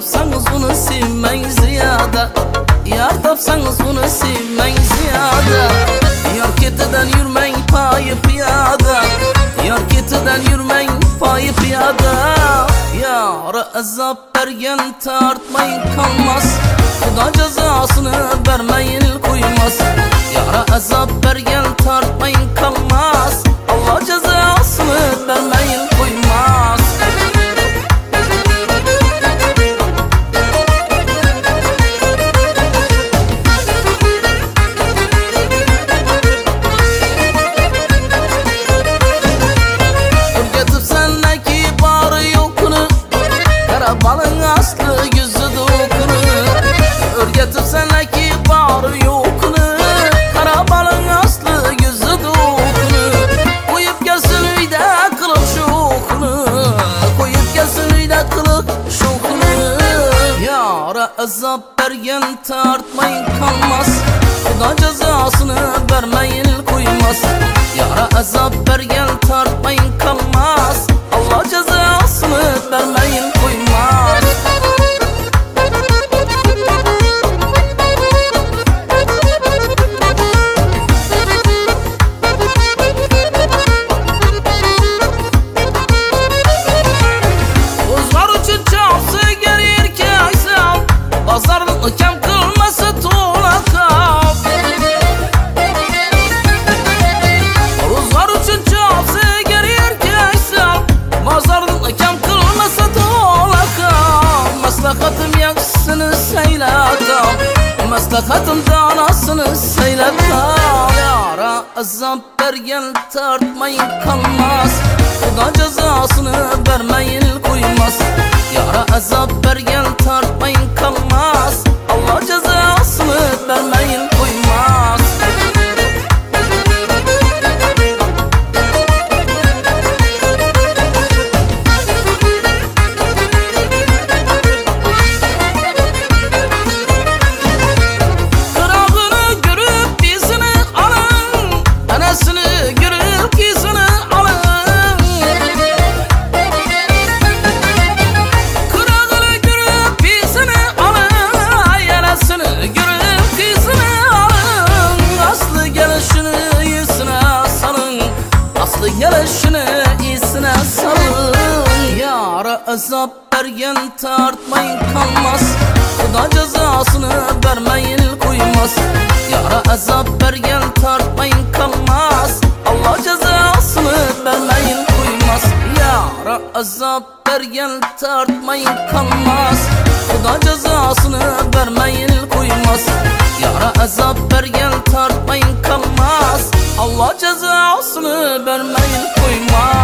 tapsanız bunu sevmeyin ziyade. Yar tapsanız bunu sevmeyin ziyade. Yar ketinden yürmeyin payı piyade. Yar ketinden yürmeyin payı piyade. Yara azap bergen tartmayın kalmaz. Xudo cezasını vermeyin koymaz. Yara azap bergen tartmayın kalmaz. Allah cezasını vermeyin koymaz. Örgetip sendeki barı yokunu, kara balın aslı yüzü dokunu. Örgetip sendeki barı yokunu, kara balın aslı yüzü dokunu. Koyup gelsin uyda kılık şokunu, koyup gelsin uyda kılık şokunu. Yara azap bergen tartmayın kalmaz. Xudo cezasını vermeyin koymaz. Yara azap bergen tartmayın kalmaz. Allah cezasını vermeyin koymaz. Uzlar üçün çapsı gelir ki aysal, bazarlık kem kılması tuğla kap. Uzlar üçün çapsı gelir ki aysal, bazarlık kem kılması tuğla kap. Maslahatım yaxşısını seyletam, maslahatım danasını seyletam. Yara azap bergen tartmayın kalmaz. Xudo cezasını vermeyin koymaz. Yara azap bergen tartmayın kalmaz. Allah cezasını vermeyin koymaz. Kırağını görüp bizini alın, anasını görüp gizini alın. Kırağını görüp bizini alın, anasını görüp gizini alın. Aslı gelişini iyisine salın, aslı gelişini iyisine salın. Yara azap bergen tartmayın kalmaz. Xudo cezasını vermeyin koymaz. Yara azap bergen tartmayın kalmaz. Allah cezasını vermeyin koymaz. Yara azap bergen tartmayın kalmaz. Xudo cezasını vermeyin koymaz. Yara azap bergen tartmayın kalmaz. Allah cezasını vermeyin koymaz.